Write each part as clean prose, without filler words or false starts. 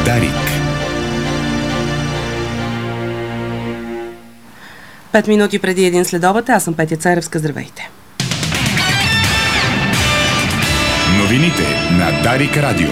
Дарик. 5 минути преди 1 следобед, аз съм Петя Царевска. Здравейте! Новините на Дарик Радио.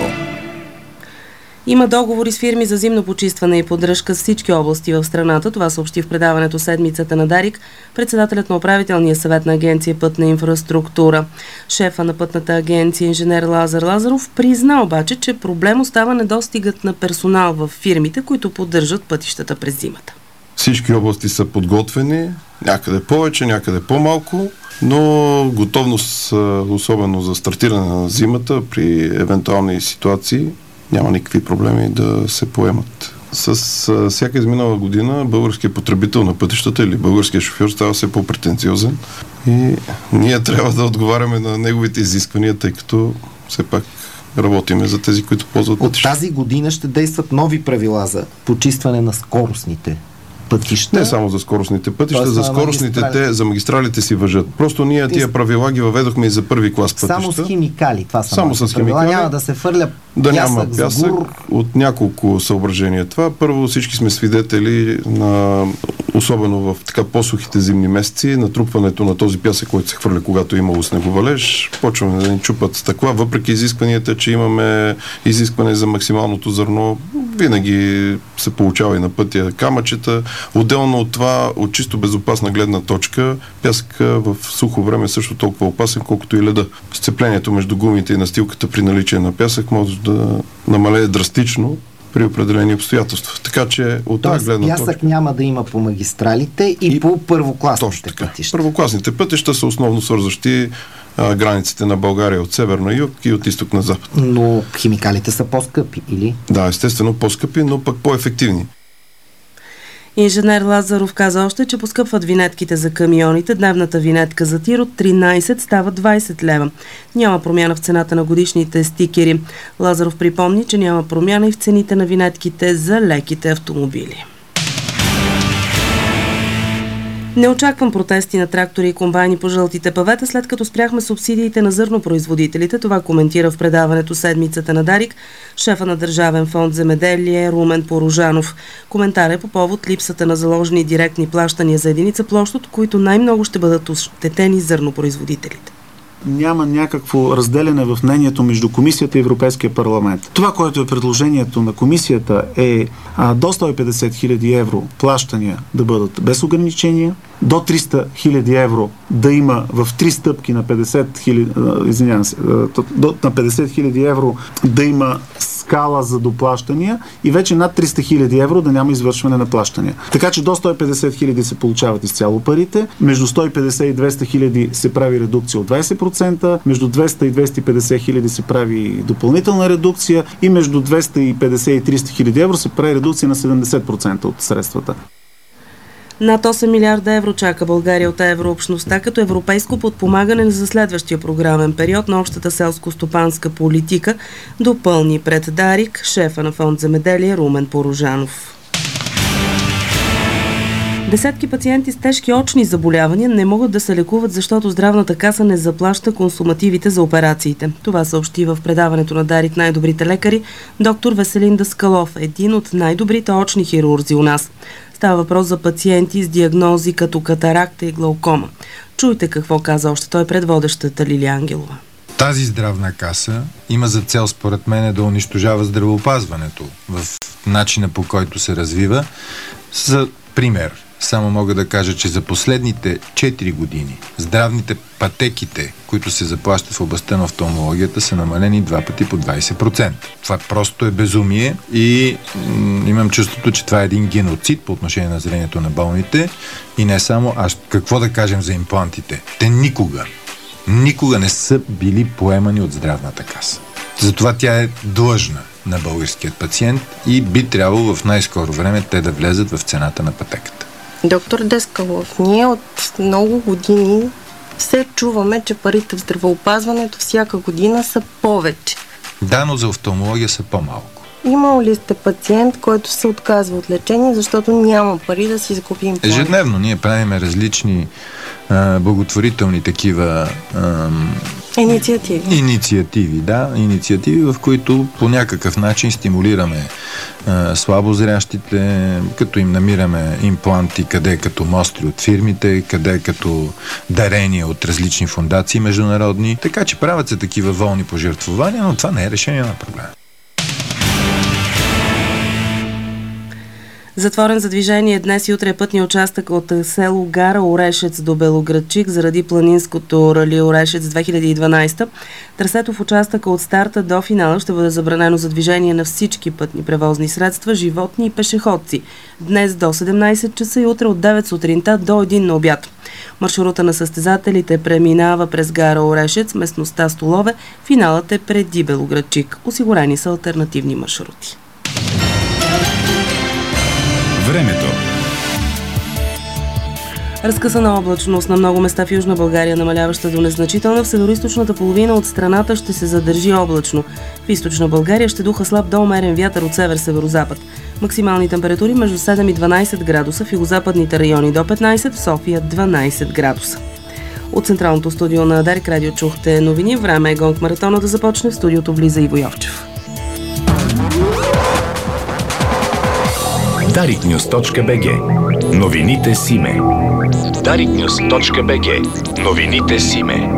Има договори с фирми за зимно почистване и поддръжка с всички области в страната. Това съобщи в предаването Седмицата на Дарик председателят на управителния съвет на Агенция Пътна инфраструктура. Шефа на Пътната агенция инженер Лазар Лазаров призна обаче, че проблем остава недостигът на персонал в фирмите, които поддържат пътищата през зимата. Всички области са подготвени, някъде повече, някъде по-малко, но готовност, особено за стартиране на зимата, при евентуални ситуации, няма никакви проблеми да се поемат. С всяка изминала година българският потребител на пътищата или българският шофьор става все по-претенциозен и ние трябва да отговаряме на неговите изисквания, тъй като все пак работиме за тези, които ползват пътища. От тази година ще действат нови правила за почистване на скоростните пътища. Не само за скоростните пътища, за скоростните за магистралите си важат. Просто ние тия правила ги въведохме и за първи клас пътища. Само с химикали. Това са само с химикали. Няма да се фърля няма пясък от няколко съображения. Това първо всички сме свидетели на, особено в така по-сухите зимни месеци, натрупването на този пясък, който се хвърля, когато имало снеговалеж. Почваме да ни чупат стъкла, въпреки изискванията, че имаме изискване за максималното зърно. Винаги се получава и на пътя камъчета. Отделно от това, от чисто безопасна гледна точка, пясъка в сухо време е също толкова опасен, колкото и леда. Сцеплението между гумите и настилката при наличие на пясък може да намалее драстично при определени обстоятелства. Така че от тази гледна точка... пясък няма да има по магистралите и по първокласните пътища. Първокласните пътища са основно свързващи границите на България от север на юг и от изток на запад. Но химикалите са по-скъпи, или? Да, естествено по-скъпи, но пък по-ефективни. Инженер Лазаров каза още, че поскъпват винетките за камионите. Дневната винетка за тир от 13 става 20 лева. Няма промяна в цената на годишните стикери. Лазаров припомни, че няма промяна и в цените на винетките за леките автомобили. Не очаквам протести на трактори и комбайни по жълтите павета, след като спряхме субсидиите на зърнопроизводителите. Това коментира в предаването Седмицата на Дарик шефа на Държавен фонд земеделие Румен Порожанов. Коментар е по повод липсата на заложени директни плащания за единица площ, от които най-много ще бъдат ощетени зърнопроизводителите. Няма някакво разделяне в мнението между Комисията и Европейския парламент. Това, което е предложението на Комисията е до 150 хиляди евро плащания да бъдат без ограничения, до 300 хиляди евро да има в 3 стъпки на 50 хиляди, на 50 хиляди евро да има скала за доплащания и вече над 300 хиляди евро да няма извършване на плащания. Така че до 150 хиляди се получават изцяло парите, между 150 и 200 хиляди се прави редукция от 20%, между 200 и 250 хиляди се прави допълнителна редукция и между 250 и 300 хиляди евро се прави редукция на 70% от средствата. Над 8 милиарда евро чака България от еврообщността като европейско подпомагане за следващия програмен период на общата селско-стопанска политика, допълни пред Дарик шефа на фонд земеделие Румен Порожанов. Десетки пациенти с тежки очни заболявания не могат да се лекуват, защото Здравната каса не заплаща консумативите за операциите. Това съобщи в предаването на Дарик най-добрите лекари доктор Веселин Даскалов, един от най-добрите очни хирурзи у нас. Става въпрос за пациенти с диагнози като катаракта и глаукома. Чуйте какво каза още той пред водещата Лилия Ангелова. Тази здравна каса има за цел, според мен, да унищожава здравеопазването в начина, по който се развива. За пример, само мога да кажа, че за последните 4 години здравните пътеките, които се заплащат в областта на офталмологията, са намалени 2 пъти по 20%. Това просто е безумие и имам чувството, че това е един геноцид по отношение на зрението на болните и не само, какво да кажем за имплантите? Те никога не са били поемани от здравната каса. Затова тя е длъжна на българският пациент и би трябвало в най-скоро време те да влезат в цената на пътеката. Доктор Даскалов, ние от много години все чуваме, че парите в здравеопазването всяка година са повече. Да, но за офталмология са по-малко. Имал ли сте пациент, който се отказва от лечение, защото няма пари да си закупи имплант? Ежедневно ние правим различни благотворителни такива Инициативи, в които по някакъв начин стимулираме слабозрящите, като им намираме импланти, къде като мостри от фирмите, къде като дарения от различни фондации международни. Така че правят се такива волни пожертвования, но това не е решение на проблема. Затворен за движение днес и утре е пътния участък от село Гара Орешец до Белоградчик заради планинското рали Орешец 2012. Трасето в участъка от старта до финала ще бъде забранено за движение на всички пътни превозни средства, животни и пешеходци. Днес до 17 часа и утре от 9 сутринта до 1 на обяд. Маршрута на състезателите преминава през Гара Орешец, местността Столове. Финалът е преди Белоградчик. Осигурени са алтернативни маршрути. Времето. Разкъсана облачност на много места в Южна България, намаляваща до незначителна. В североизточната половина от страната ще се задържи облачно. В източна България ще духа слаб до умерен вятър от север-северозапад. Максимални температури между 7 и 12 градуса, в югозападните райони до 15, в София 12 градуса. От централното студио на Дарик Радио чухте новини. Време е гонг маратона да започне. В студиото влиза Иво Йовчев. dariknews.bg. Новините Симе. dariknews.bg. Новините Симе.